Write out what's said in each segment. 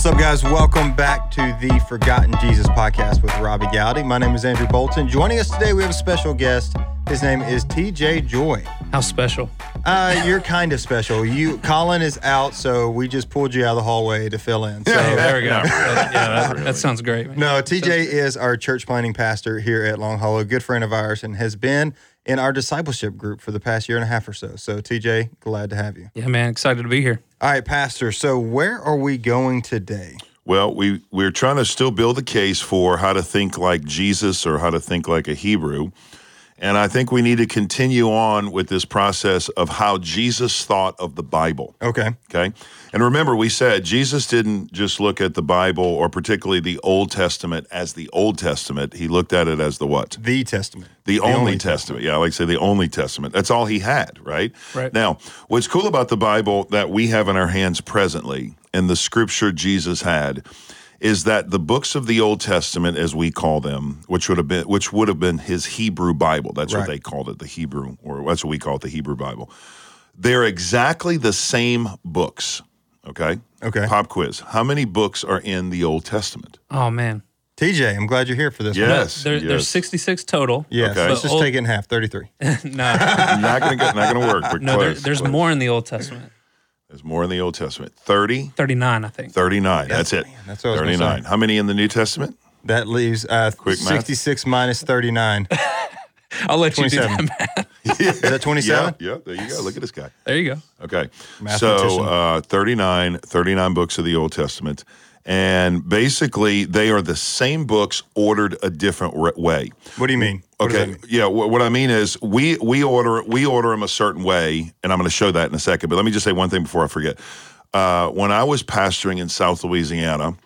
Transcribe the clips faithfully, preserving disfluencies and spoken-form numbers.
What's up, guys? Welcome back to the Forgotten Jesus podcast with Robbie Gowdy. My name is Andrew Bolton. Joining us today, we have a special guest. His name is T J Joy. How special? Uh, you're kind of special. You, Colin is out, so we just pulled you out of the hallway to fill in. So there we go. That, yeah, that, really. that sounds great. Man. No, T J is our church planting pastor here at Long Hollow, a good friend of ours, and has been in our discipleship group for the past year and a half or so. So, T J, glad to have you. Yeah, man, excited to be here. All right, Pastor, so where are we going today? Well, we, we're trying to still build a case for how to think like Jesus or how to think like a Hebrew. And I think we need to continue on with this process of how Jesus thought of the Bible. Okay. Okay. And remember, we said Jesus didn't just look at the Bible, or particularly the Old Testament, as the Old Testament. He looked at it as the what? The Testament. The, The only, only Testament. Testament. Yeah, I like to say the only Testament. That's all he had, right? Right. Now, what's cool about the Bible that we have in our hands presently, and the scripture Jesus had, is that the books of the Old Testament, as we call them, which would have been which would have been his Hebrew Bible. That's Right. what they called it, the Hebrew, or that's what we call it, the Hebrew Bible. They're exactly the same books. Okay. Okay. Pop quiz. How many books are in the Old Testament? Oh, man. T J, I'm glad you're here for this one. Yes. There, yes. There's sixty-six total. Yes, Okay. let's just Old- take it in half, thirty-three. no, not gonna get, not gonna work. But no there, close, there's close. more in the Old Testament. There's more in the Old Testament. thirty, thirty-nine, I think. thirty-nine. That's it. That's what I was gonna thirty-nine. say. How many in the New Testament? That leaves uh, Quick math. sixty-six minus thirty-nine. I'll let you do twenty-seven. that math. Is that twenty-seven? Yeah, yeah, there you go. Look at this guy. There you go. Okay. Mathematician. So uh, thirty-nine, thirty-nine books of the Old Testament. And basically, they are the same books ordered a different re- way. What do you mean? What does that Okay. mean? Yeah. Wh- what I mean is, we we order we order them a certain way, and I'm going to show that in a second. But let me just say one thing before I forget. Uh, when I was pastoring in South Louisiana,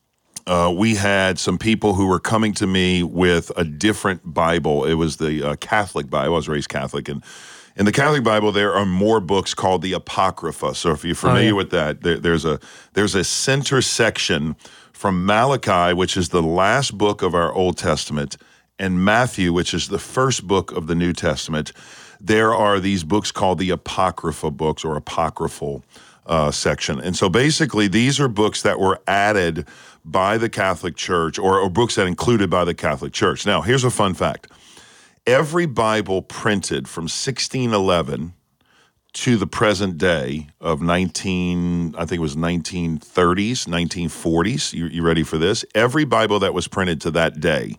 uh, we had some people who were coming to me with a different Bible. It was the uh, Catholic Bible. I was raised Catholic, and in the Catholic Bible, there are more books called the Apocrypha. So if you're familiar yeah. with that, there, there's a there's a center section from Malachi, which is the last book of our Old Testament, and Matthew, which is the first book of the New Testament. There are these books called the Apocrypha books, or apocryphal uh, section. And so basically, these are books that were added by the Catholic Church, or, or books that included by the Catholic Church. Now, here's a fun fact. Every Bible printed from sixteen eleven to the present day of nineteen, I think it was nineteen thirties, nineteen forties. You, you ready for this? Every Bible that was printed to that day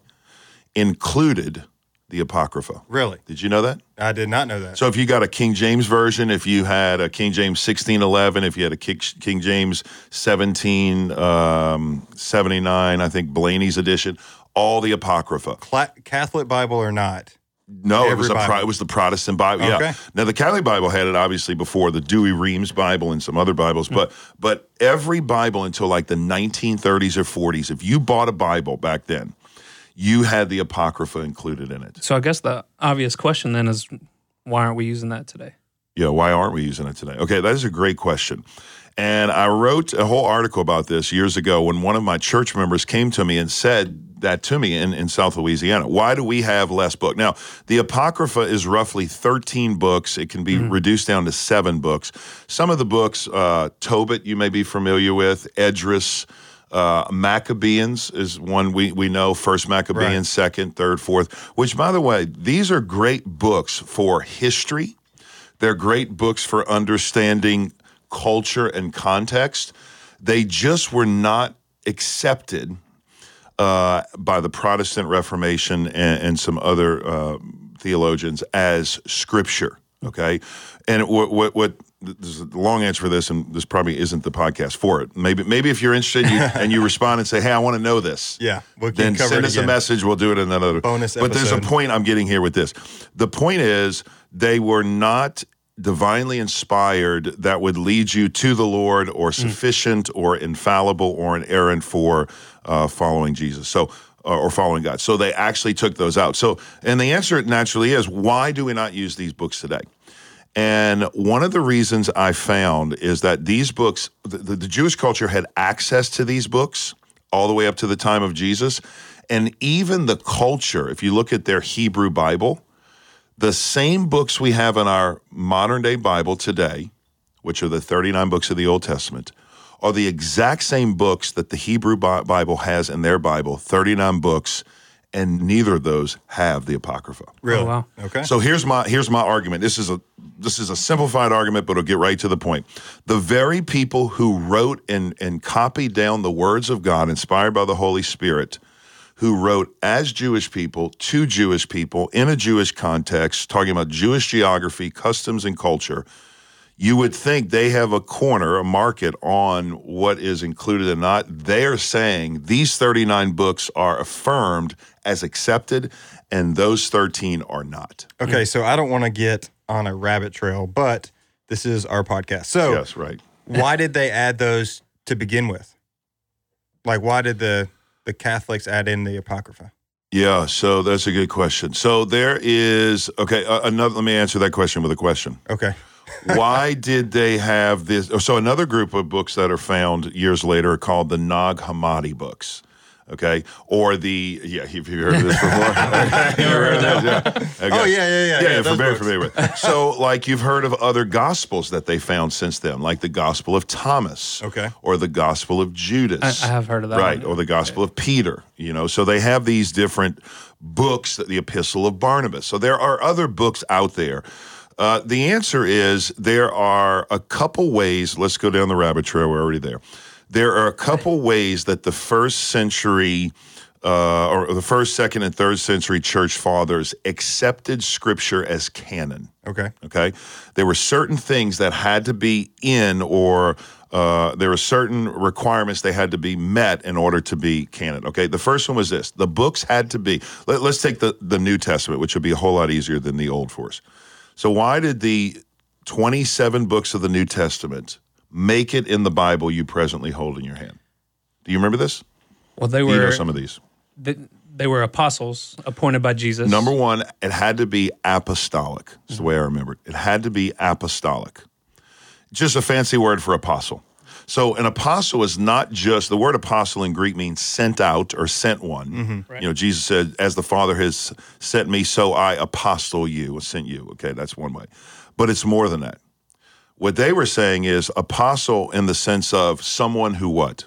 included the Apocrypha. Really? Did you know that? I did not know that. So if you got a King James version, if you had a King James sixteen eleven, if you had a King King James seventeen seventy-nine, I think Blaney's edition, all the Apocrypha. Cla- Catholic Bible or not? No, it Every was a pro- Bible. it was the Protestant Bible. Okay. Yeah. Now the Catholic Bible had it obviously before the Dewey Reams Bible and some other Bibles, Hmm. but but every Bible until like the nineteen thirties or forties, if you bought a Bible back then, you had the Apocrypha included in it. So I guess the obvious question then is, why aren't we using that today? Yeah, why aren't we using it today? Okay, that is a great question. And I wrote a whole article about this years ago when one of my church members came to me and said that to me in, in South Louisiana. Why do we have less book? Now, the Apocrypha is roughly thirteen books. It can be mm-hmm. reduced down to seven books. Some of the books, uh, Tobit, you may be familiar with, Esdras, uh, Maccabees is one we, we know, First Maccabees, Right. Second, Third, Fourth, which, by the way, these are great books for history. They're great books for understanding culture and context. They just were not accepted uh, by the Protestant Reformation and, and some other uh, theologians as scripture. Okay, and what what what there's a long answer for this, and this probably isn't the podcast for it. Maybe maybe if you're interested you, and you respond and say, "Hey, I want to know this." Yeah, we can then cover send it us a again. message. We'll do it in another Bonus But there's a episode. point I'm getting here with this. The point is they were not divinely inspired that would lead you to the Lord, or sufficient or infallible or an errand for uh, following Jesus. So, uh, or following God. So they actually took those out. So, and the answer naturally is, why do we not use these books today? And one of the reasons I found is that these books, the, the Jewish culture had access to these books all the way up to the time of Jesus. And even the culture, if you look at their Hebrew Bible, the same books we have in our modern day Bible today, which are the thirty-nine books of the Old Testament, are the exact same books that the Hebrew Bi- Bible has in their Bible, thirty-nine books, and neither of those have the Apocrypha. Really? Oh, wow. Okay. So here's my here's my argument. This is a this is a simplified argument, but it'll get right to the point. The very people who wrote and and copied down the words of God, inspired by the Holy Spirit, who wrote as Jewish people to Jewish people in a Jewish context, talking about Jewish geography, customs, and culture, you would think they have a corner, a market on what is included and not. They're saying these thirty-nine books are affirmed as accepted, and those thirteen are not. Okay, so I don't want to get on a rabbit trail, but this is our podcast. So Yes, right. why did they add those to begin with? Like, why did the, the Catholics add in the Apocrypha? Yeah, so that's a good question. So there is, okay, uh, another. Let me answer that question with a question. Okay. Why did they have this? So another group of books that are found years later are called the Nag Hammadi books, okay? Or the, yeah, have you heard of this before? You ever heard of that? Yeah. Okay. Oh, yeah, yeah, yeah. Yeah, yeah, yeah, those familiar, books. familiar with. So, like, you've heard of other gospels that they found since then, like the Gospel of Thomas. Okay. Or the Gospel of Judas. I, I have heard of that. Right, one. or the Gospel of Peter, you know. So they have these different books, the Epistle of Barnabas. So there are other books out there. Uh, the answer is there are a couple ways. Let's go down the rabbit trail. We're already there. There are a couple ways that the first century uh, or the first, second, and third century church fathers accepted Scripture as canon. Okay. Okay? There were certain things that had to be in, or uh, there were certain requirements they had to be met in order to be canon. Okay? The first one was this. The books had to be, let, let's take the, the New Testament, which would be a whole lot easier than the Old for us. So why did the twenty-seven books of the New Testament make it in the Bible you presently hold in your hand? Do you remember this? Well, they Do were you know some of these? They, they were apostles appointed by Jesus. Number one, it had to be apostolic. That's the way I remember it. It had to be apostolic. Just a fancy word for apostle. So an apostle is not just, the word apostle in Greek means sent out or sent one. Mm-hmm. Right. You know, Jesus said, as the Father has sent me, so I apostle you, or sent you. Okay, that's one way. But it's more than that. What they were saying is apostle in the sense of someone who what?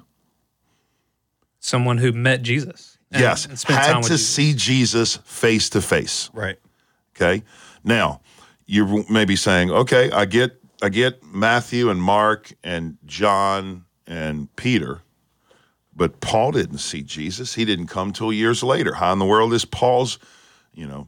Someone who met Jesus. And, yes, and spent time had with to Jesus. see Jesus face to face. Right. Okay. Now, you may be saying, okay, I get I get Matthew and Mark and John and Peter, but Paul didn't see Jesus. He didn't come till years later. How in the world is Paul's, you know,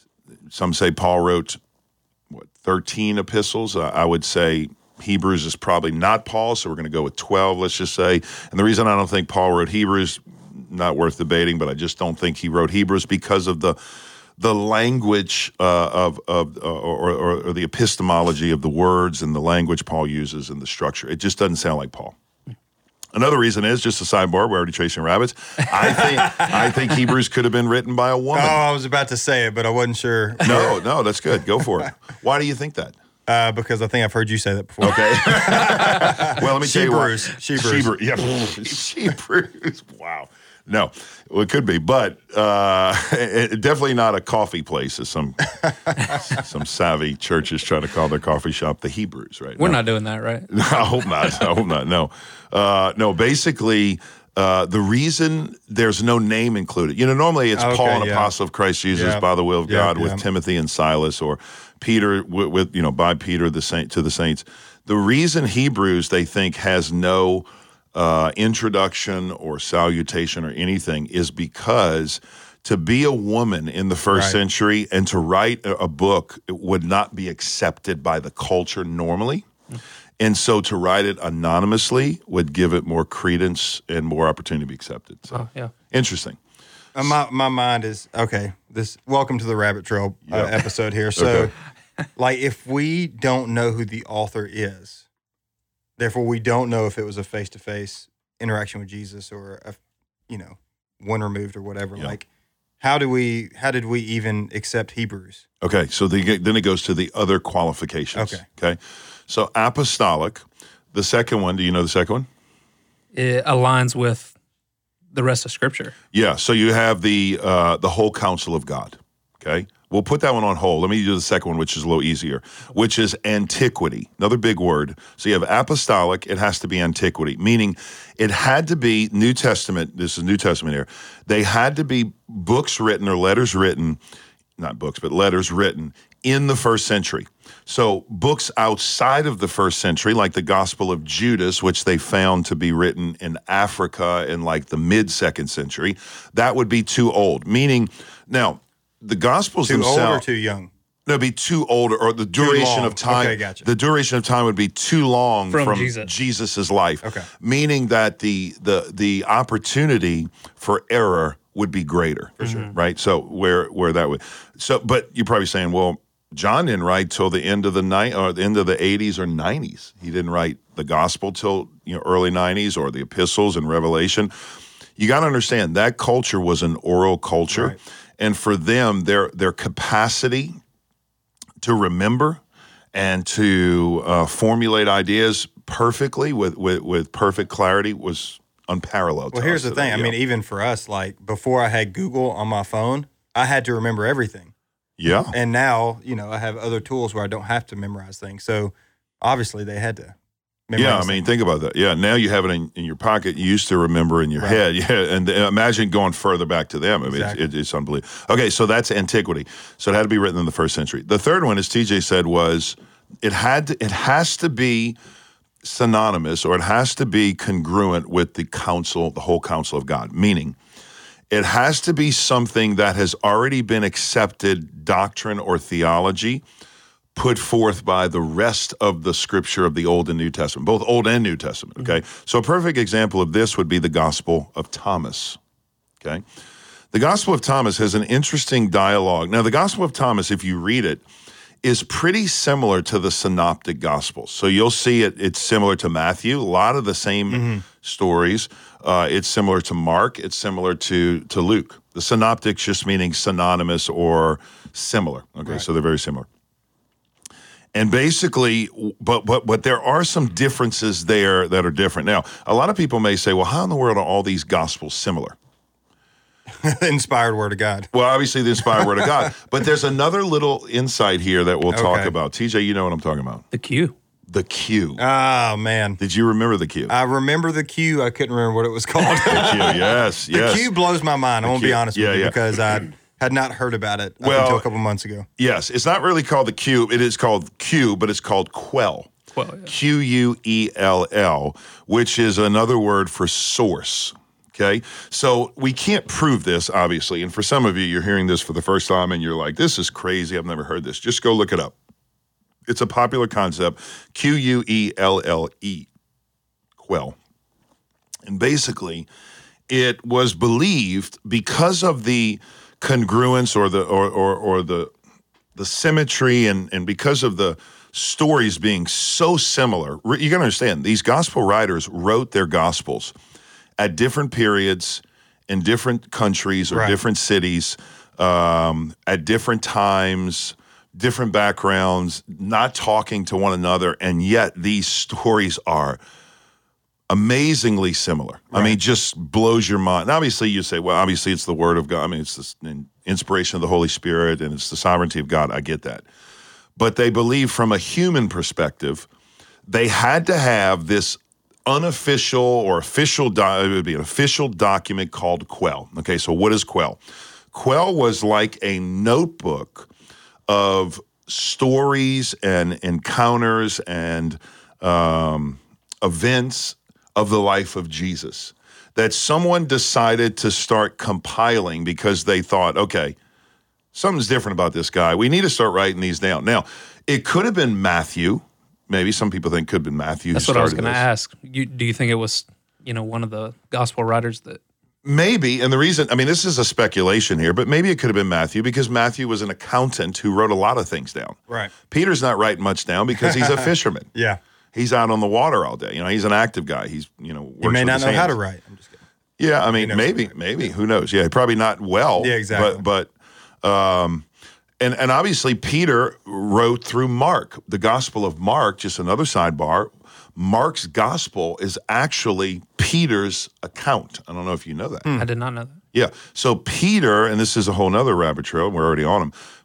some say Paul wrote, what, thirteen epistles? Uh, I would say Hebrews is probably not Paul, so we're going to go with twelve, let's just say. And the reason I don't think Paul wrote Hebrews, not worth debating, but I just don't think he wrote Hebrews because of the the language uh, of of uh, or, or, or the epistemology of the words and the language Paul uses and the structure. It just doesn't sound like Paul. Another reason is, just a sidebar, we're already chasing rabbits. I think I think Hebrews could have been written by a Oh, woman. I was about to say it, but I wasn't sure. No, no, that's good. Go for it. Why do you think that? Uh, because I think I've heard you say that before. Okay. Well, let me tell you what. She-brews. She-brews. She-brew- Yeah. She-brews. Wow. No, well, it could be, but uh, it, definitely not a coffee place, as some some savvy churches try to call their coffee shop the Hebrews, right? We're No. not doing that, right? I hope not. I hope not. No, uh, no. Basically, uh, the reason there's no name included, you know, normally it's Okay, Paul, an yeah. apostle of Christ Jesus, Yeah. by the will of Yeah, God, with yeah. Timothy and Silas, or Peter with, with you know by Peter the saint to the saints. The reason Hebrews they think has no uh, introduction or salutation or anything is because to be a woman in the first Right. century and to write a, a book it would not be accepted by the culture normally. And so to write it anonymously would give it more credence and more opportunity to be accepted. So Oh, yeah. interesting. Uh, my my mind is okay. This welcome to the rabbit trail uh, Yeah. episode here. So, Okay. like, if we don't know who the author is, therefore we don't know if it was a face to face interaction with Jesus or a, you know, one removed or whatever. Yeah. Like, how do we? How did we even accept Hebrews? Okay, so the, then it goes to the other qualifications. Okay. Okay. So apostolic. The second one, do you know the second one? It aligns with the rest of Scripture. Yeah, so you have the uh, the whole counsel of God, okay? We'll put that one on hold. Let me do the second one, which is a little easier, which is antiquity. Another big word. So you have apostolic, it has to be antiquity, meaning it had to be New Testament. This is New Testament here. They had to be books written or letters written, not books, but letters written in the first century. So books outside of the first century, like the Gospel of Judas, which they found to be written in Africa in like the mid-second century, that would be too old. Meaning, now, the Gospels Too themselves... old or too young? No, it'd be too old, or the duration long. of time. Okay, gotcha. The duration of time would be too long From from, Jesus. Jesus's life. Okay. Meaning that the the the opportunity for error would be greater. For sure. Right? So where where that would so but you're probably saying, well, John didn't write till the end of the night or the end of the eighties or nineties. He didn't write the gospel till, you know, early nineties or the epistles and Revelation. You got to understand that culture was an oral culture. Right. And for them, their their capacity to remember and to uh, formulate ideas perfectly with, with, with perfect clarity was unparalleled. Well, to here's us the thing. today, I yeah. mean, even for us, like before I had Google on my phone, I had to remember everything. Yeah. And now, you know, I have other tools where I don't have to memorize things. So obviously they had to memorize Yeah, I mean, things. think about that. Yeah, now you have it in, in your pocket. You used to remember in your Right. head. Yeah, and uh, imagine going further back to them. I mean, Exactly. it's, it, it's unbelievable. Okay, so that's antiquity. So it had to be written in the first century. The third one, as T J said, was it had to, it has to be synonymous or it has to be congruent with the counsel, the whole counsel of God. Meaning, it has to be something that has already been accepted doctrine or theology put forth by the rest of the scripture of the Old and New Testament, both Old and New Testament, okay? Mm-hmm. So a perfect example of this would be the Gospel of Thomas, okay? The Gospel of Thomas has an interesting dialogue. Now, the Gospel of Thomas, if you read it, is pretty similar to the Synoptic Gospels. So you'll see it, it's similar to Matthew, a lot of the same mm-hmm. stories. Uh, it's similar to Mark, it's similar to, to Luke. The Synoptics just meaning synonymous or similar, okay? Right. So they're very similar. And basically, but but but there are some differences there that are different. Now, a lot of people may say, well, how in the world are all these gospels similar? The inspired word of God. Well, obviously the inspired word of God. But there's another little insight here that we'll talk Okay. about. T J, you know what I'm talking about. The Q. The Q. Oh, man. Did you remember the Q? I remember the Q. I couldn't remember what it was called. The Q, yes, The yes. Q blows my mind. I won't Q. be honest Yeah, with you yeah. because I had not heard about it up Well, until a couple months ago. Yes, it's not really called the Q. It is called Q, but it's called quell. Well, yeah. Q U E L L, which is another word for source. Okay, so we can't prove this, obviously. And for some of you, you're hearing this for the first time and you're like, this is crazy. I've never heard this. Just go look it up. It's a popular concept, Q U E L L E, quell. And basically, it was believed because of the congruence or the or or, or the the symmetry and, and because of the stories being so similar. You got to understand, these gospel writers wrote their gospels at different periods in different countries or Right. different cities, um, at different times, different backgrounds, not talking to one another, and yet these stories are amazingly similar. I Right. mean, just blows your mind. And obviously, you say, well, obviously it's the word of God. I mean, it's the inspiration of the Holy Spirit and it's the sovereignty of God. I get that. But they believe from a human perspective, they had to have this unofficial or official, do- it would be an official document called quell. Okay, so what is quell? Quell was like a notebook of stories and encounters and um, events of the life of Jesus that someone decided to start compiling because they thought, okay, something's different about this guy. We need to start writing these down. Now, it could have been Matthew. Maybe some people think it could have been Matthew. That's who what I was started going to this. ask. You, do you think it was, you know, one of the gospel writers that? Maybe, and the reason, I mean, this is a speculation here, but maybe it could have been Matthew because Matthew was an accountant who wrote a lot of things down. Right. Peter's not writing much down because he's a fisherman. Yeah. He's out on the water all day. You know, he's an active guy. He's, you know, works You may with not his know how hands. to write. I'm just kidding. Yeah, I mean, knows maybe, how to write. maybe. Who knows? Yeah, probably not well. Yeah, exactly. But, but um, and and obviously Peter wrote through Mark, the Gospel of Mark. Just another sidebar. Mark's Gospel is actually Peter's account. I don't know if you know that. I did not know that. Yeah. So Peter, and this is a whole nother rabbit trail. We're already on him.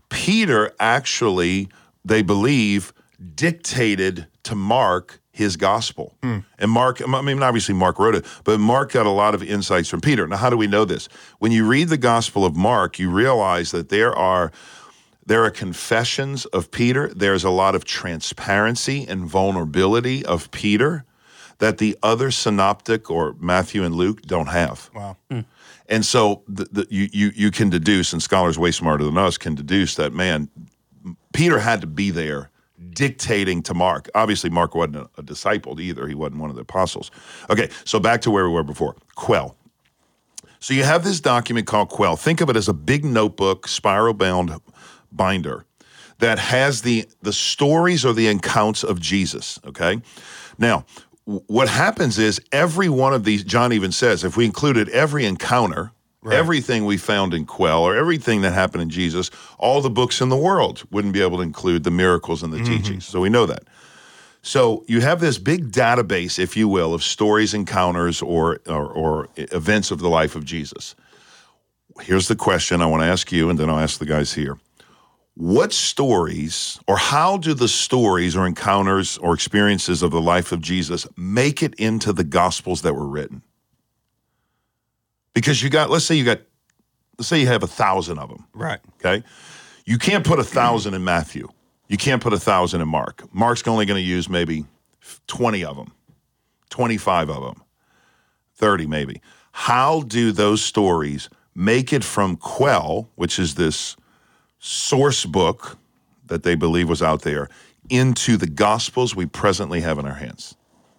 Peter actually, they believe, dictated to Mark his gospel. Hmm. And Mark, I mean, obviously Mark wrote it, but Mark got a lot of insights from Peter. Now, how do we know this? When you read the Gospel of Mark, you realize that there are there are confessions of Peter. There's a lot of transparency and vulnerability of Peter that the other synoptic or Matthew and Luke don't have. Wow. Hmm. And so the, the, you, you you can deduce, and scholars way smarter than us can deduce that, man, Peter had to be there dictating to Mark. Obviously, Mark wasn't a, a disciple either. He wasn't one of the apostles. Okay, so back to where we were before. Quell. So you have this document called Quell. Think of it as a big notebook, spiral-bound binder that has the, the stories or the accounts of Jesus, okay? Now, w- what happens is every one of these, John even says, if we included every encounter, right, everything we found in Quell or everything that happened in Jesus, all the books in the world wouldn't be able to include the miracles and the mm-hmm. teachings. So we know that. So you have this big database, if you will, of stories, encounters, or, or, or events of the life of Jesus. Here's the question I want to ask you, and then I'll ask the guys here. What stories, or how do the stories or encounters or experiences of the life of Jesus make it into the Gospels that were written? Because you got, let's say you got, let's say you have a thousand of them. Right. Okay. You can't put a thousand in Matthew. You can't put a thousand in Mark. Mark's only going to use maybe twenty of them, twenty-five of them, thirty maybe. How do those stories make it from Quell, which is this source book that they believe was out there, into the Gospels we presently have in our hands?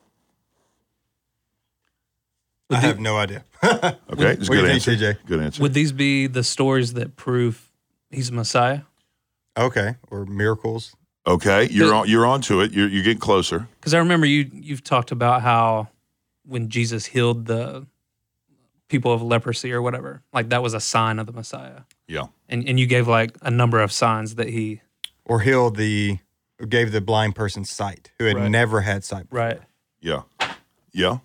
I have no idea. Okay, it's a good answer. Think, T J? Good answer. Would these be the stories that prove he's a Messiah? Okay, or miracles. Okay, you're on. You're onto it. You're you're getting closer. Because I remember you you've talked about how when Jesus healed the people of leprosy or whatever, like that was a sign of the Messiah. Yeah, and and you gave like a number of signs that he or healed the or gave the blind person sight who had right. never had sight before. Right. Yeah, yeah.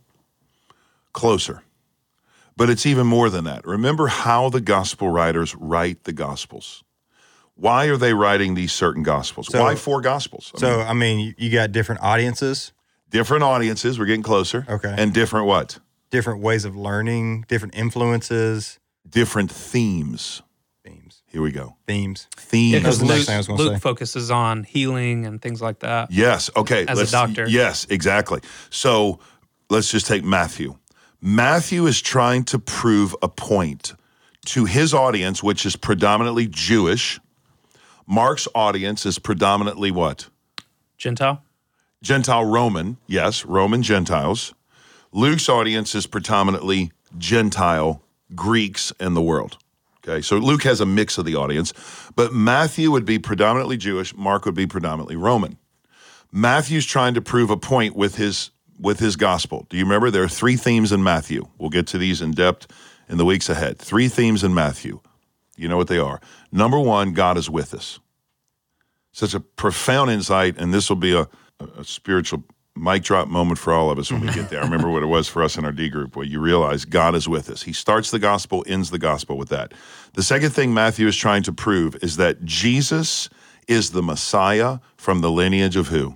Closer. But it's even more than that. Remember how the gospel writers write the gospels. Why are they writing these certain gospels? So, Why four gospels? I so, mean, I mean, you got different audiences. Different audiences. We're getting closer. Okay. And different what? Different ways of learning, different influences. Different themes. Themes. Here we go. Themes. Themes. Yeah, because the next Luke, thing I was gonna Luke say. focuses on healing and things like that. Yes. Okay. As a doctor. Yes, exactly. So let's just take Matthew. Matthew is trying to prove a point to his audience, which is predominantly Jewish. Mark's audience is predominantly what? Gentile? Gentile Roman, yes, Roman Gentiles. Luke's audience is predominantly Gentile Greeks in the world. Okay, so Luke has a mix of the audience, but Matthew would be predominantly Jewish, Mark would be predominantly Roman. Matthew's trying to prove a point with his with his gospel. Do you remember? There are three themes in Matthew. We'll get to these in depth in the weeks ahead. Three themes in Matthew. You know what they are. Number one, God is with us. Such a profound insight, and this will be a, a spiritual mic drop moment for all of us when we get there. I remember what it was for us in our D group, where you realize God is with us. He starts the gospel, ends the gospel with that. The second thing Matthew is trying to prove is that Jesus is the Messiah from the lineage of who?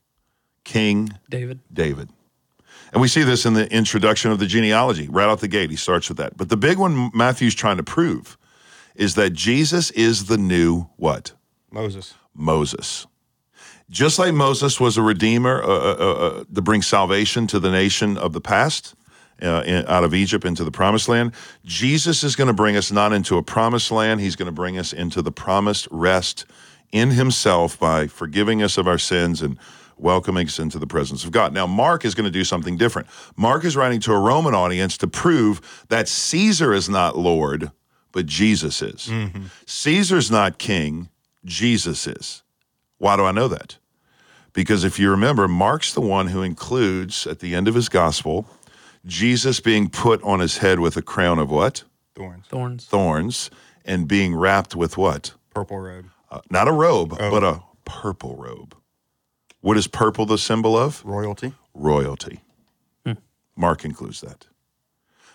King David. David. And we see this in the introduction of the genealogy. Right out the gate, he starts with that. But the big one Matthew's trying to prove is that Jesus is the new what? Moses. Moses. Just like Moses was a redeemer uh, uh, uh, to bring salvation to the nation of the past, uh, in, out of Egypt into the promised land, Jesus is going to bring us not into a promised land, he's going to bring us into the promised rest in himself by forgiving us of our sins and welcoming us into the presence of God. Now, Mark is going to do something different. Mark is writing to a Roman audience to prove that Caesar is not Lord, but Jesus is. Mm-hmm. Caesar's not king, Jesus is. Why do I know that? Because if you remember, Mark's the one who includes, at the end of his gospel, Jesus being put on his head with a crown of what? Thorns. Thorns. Thorns, and being wrapped with what? Purple robe. Uh, not a robe, Oh. but a purple robe. What is purple the symbol of? Royalty. Royalty. Hmm. Mark includes that.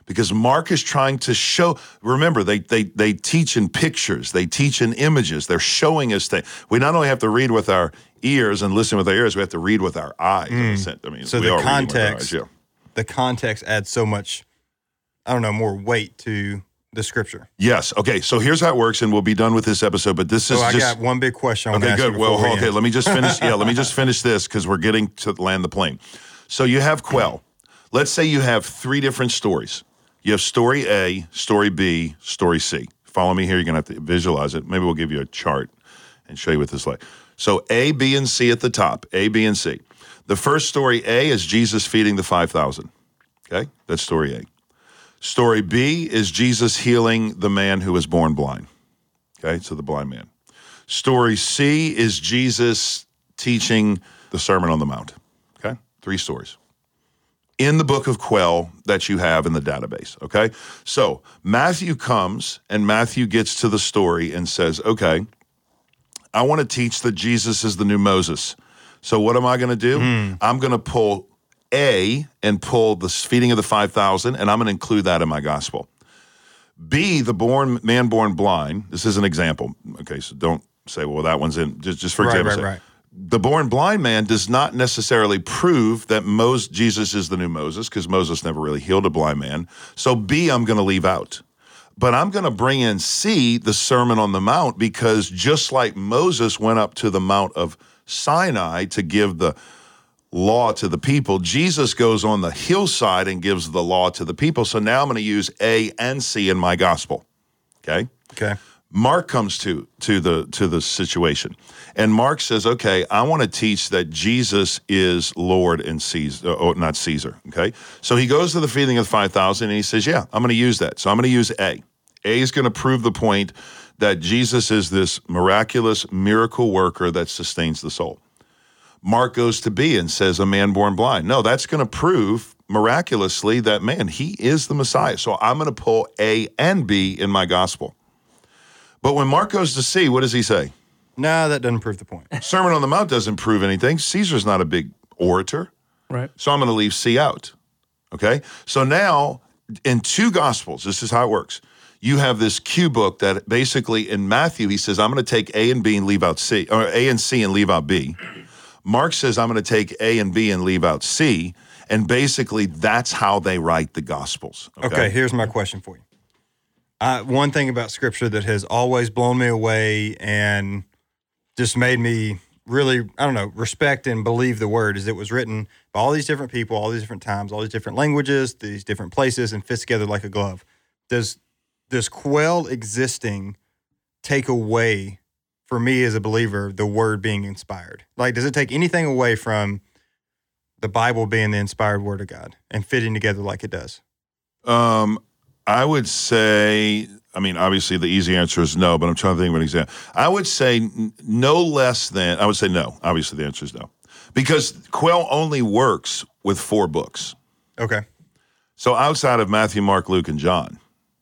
because Mark is trying to show, remember, they they they teach in pictures, they teach in images, they're showing us things. We not only have to read with our ears and listen with our ears, we have to read with our eyes. In a sense. I mean, So we the are reading with our context, eyes, yeah. the context adds so much, I don't know, more weight to the scripture. Yes. Okay. So here's how it works, and we'll be done with this episode. But this is So I just got one big question I want to okay. ask Good. you Well, before we okay. end. Let me just finish. Yeah. Let me just finish this because we're getting to land the plane. So you have Quell. Let's say you have three different stories. You have story A, story B, story C. Follow me here. You're gonna have to visualize it. Maybe we'll give you a chart and show you what this is like. So A, B, and C at the top. A, B, and C. The first story A is Jesus feeding the five thousand. Okay, that's story A. Story B is Jesus healing the man who was born blind. Okay, so the blind man. Story C is Jesus teaching the Sermon on the Mount. Okay, three stories in the book of Quell that you have in the database. Okay, so Matthew comes and Matthew gets to the story and says, okay, I want to teach that Jesus is the new Moses. So what am I going to do? Mm. I'm going to pull A and pull the feeding of the five thousand, and I'm going to include that in my gospel. B, the born man born blind. This is an example. Okay, so don't say, well, that one's in. Just, just for Right, example, right, right. The born blind man does not necessarily prove that Moses, Jesus is the new Moses, because Moses never really healed a blind man. So B, I'm going to leave out. But I'm going to bring in C, the Sermon on the Mount, because just like Moses went up to the Mount of Sinai to give the law to the people, Jesus goes on the hillside and gives the law to the people. So now I'm going to use A and C in my gospel. Okay? Okay. Mark comes to to the to the situation, and Mark says, "Okay, I want to teach that Jesus is Lord and Caesar, or not Caesar." Okay, so he goes to the feeding of the five thousand, and he says, "Yeah, I'm going to use that. So I'm going to use A. A is going to prove the point that Jesus is this miraculous miracle worker that sustains the soul." Mark goes to B and says, "A man born blind." No, that's going to prove miraculously that, man, he is the Messiah. So I'm going to pull A and B in my gospel. But when Mark goes to C, what does he say? No, that doesn't prove the point. Sermon on the Mount doesn't prove anything. Caesar's not a big orator. Right. So I'm going to leave C out. Okay? So now, in two Gospels, this is how it works. You have this Q book that basically in Matthew, he says, I'm going to take A and B and leave out C, or A and C and leave out B. Mark says, I'm going to take A and B and leave out C. And basically, that's how they write the Gospels. Okay, Okay, here's my question for you. Uh, one thing about Scripture that has always blown me away and just made me really, I don't know, respect and believe the Word is it was written by all these different people, all these different times, all these different languages, these different places, and fits together like a glove. Does does Quell existing take away, for me as a believer, the Word being inspired? Like, does it take anything away from the Bible being the inspired Word of God and fitting together like it does? Um, I would say, I mean, obviously the easy answer is no, but I'm trying to think of an example. I would say n- no less than, I would say no. Obviously the answer is no. Because Quell only works with four books. Okay. So outside of Matthew, Mark, Luke, and John,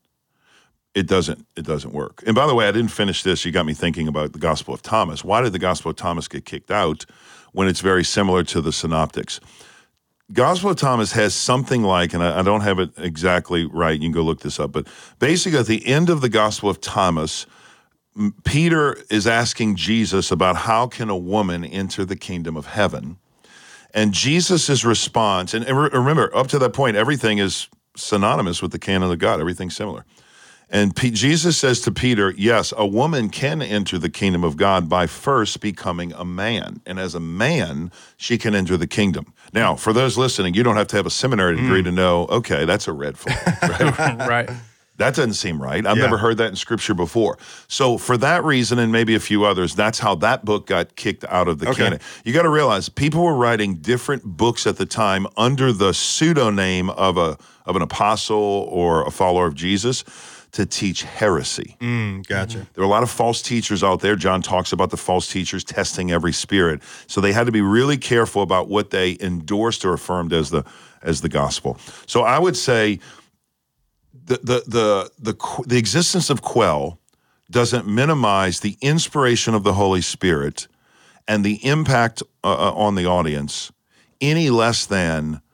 it doesn't it doesn't work. And by the way, I didn't finish this. You got me thinking about the Gospel of Thomas. Why did the Gospel of Thomas get kicked out when it's very similar to the Synoptics? Gospel of Thomas has something like, and I, I don't have it exactly right, you can go look this up, but basically at the end of the Gospel of Thomas, M- Peter is asking Jesus about how can a woman enter the kingdom of heaven? And Jesus' response, and, and re- remember, up to that point, everything is synonymous with the canon of God, everything's similar. And P- Jesus says to Peter, yes, a woman can enter the kingdom of God by first becoming a man. And as a man, she can enter the kingdom. Now, for those listening, you don't have to have a seminary degree mm. to know, okay, that's a red flag, right? Right. That doesn't seem right. I've Yeah. never heard that in Scripture before. So for that reason, and maybe a few others, that's how that book got kicked out of the Okay. canon. You got to realize people were writing different books at the time under the pseudonym of a of an apostle or a follower of Jesus to teach heresy. Mm, gotcha. There are a lot of false teachers out there. John talks about the false teachers testing every spirit. So they had to be really careful about what they endorsed or affirmed as the as the gospel. So I would say the the the the, the existence of Quell doesn't minimize the inspiration of the Holy Spirit and the impact uh, on the audience any less than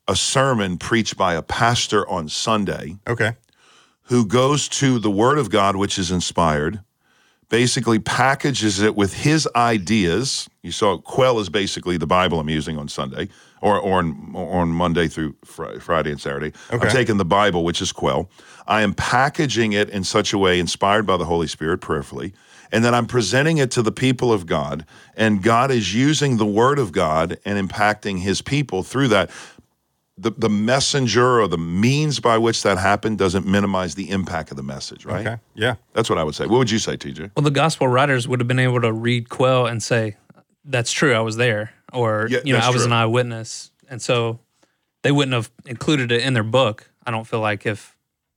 a sermon preached by a pastor on Sunday Okay. who goes to the Word of God, which is inspired, basically packages it with his ideas. You saw Quell is basically the Bible I'm using on Sunday, or, or, on, or on Monday through fr- Friday and Saturday. Okay. I'm taking the Bible, which is Quell. I am packaging it in such a way, inspired by the Holy Spirit prayerfully, and then I'm presenting it to the people of God, and God is using the Word of God and impacting his people through that. The, the messenger or the means by which that happened doesn't minimize the impact of the message, right? Okay. Yeah. That's what I would say. What would you say, T J? Well, the gospel writers would have been able to read Quell and say, that's true, I was there. Or, Yeah, you know, that's I was true. an eyewitness. And so they wouldn't have included it in their book, I don't feel like, if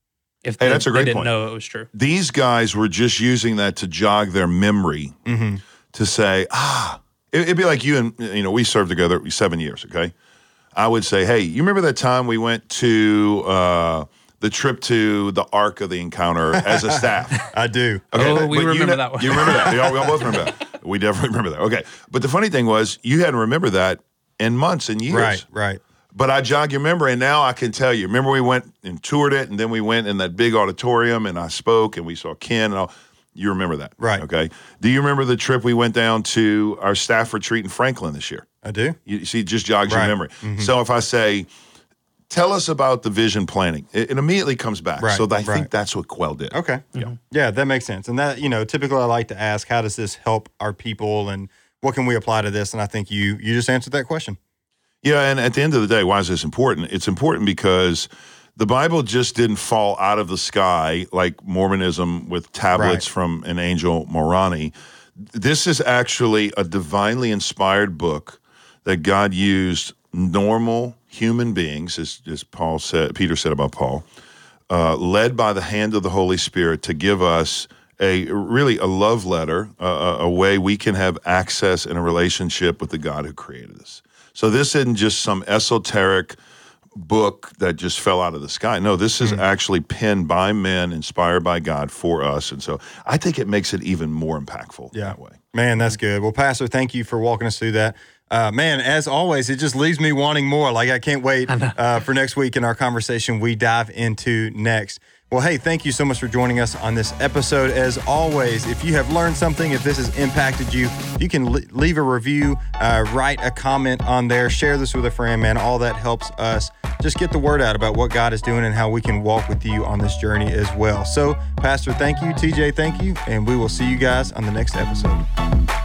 if Hey, they, that's a great they didn't point. know it was true. These guys were just using that to jog their memory Mm-hmm. to say, ah, it, it'd be like you and, you know, we served together seven years, okay? I would say, hey, you remember that time we went to uh, the trip to the Ark of the Encounter as a staff? I do. Okay, Oh, but- we but you remember know- that one. You remember that. We all, we all both remember that. We definitely remember that. Okay. But the funny thing was, you hadn't remembered that in months and years. Right. Right. But I jog your memory, and now I can tell you. Remember we went and toured it, and then we went in that big auditorium, and I spoke, and we saw Ken and all. You remember that. Right. Okay. Do you remember the trip we went down to our staff retreat in Franklin this year? I do. You see, it just jogs Right. your memory. Mhm. So if I say, tell us about the vision planning, it, it immediately comes back. Right, So I right. think that's what Quell did. Okay. Mhm. Yeah, that makes sense. And that, you know, typically I like to ask, how does this help our people and what can we apply to this? And I think you you just answered that question. Yeah, and at the end of the day, why is this important? It's important because the Bible just didn't fall out of the sky like Mormonism with tablets Right. from an angel Moroni. This is actually a divinely inspired book that God used normal human beings, as, as Paul said, Peter said about Paul, uh, led by the hand of the Holy Spirit to give us a really a love letter, uh, a, a way we can have access and a relationship with the God who created us. So this isn't just some esoteric book that just fell out of the sky. No, this is actually penned by men, inspired by God for us. And so I think it makes it even more impactful Yeah. that way. Man, that's good. Well, Pastor, thank you for walking us through that. Uh, man, as always, it just leaves me wanting more. Like, I can't wait uh, for next week in our conversation we dive into next. Well, hey, thank you so much for joining us on this episode. As always, if you have learned something, if this has impacted you, you can le- leave a review, uh, write a comment on there, share this with a friend, man. All that helps us just get the word out about what God is doing and how we can walk with you on this journey as well. So, Pastor, thank you. T J, thank you. And we will see you guys on the next episode.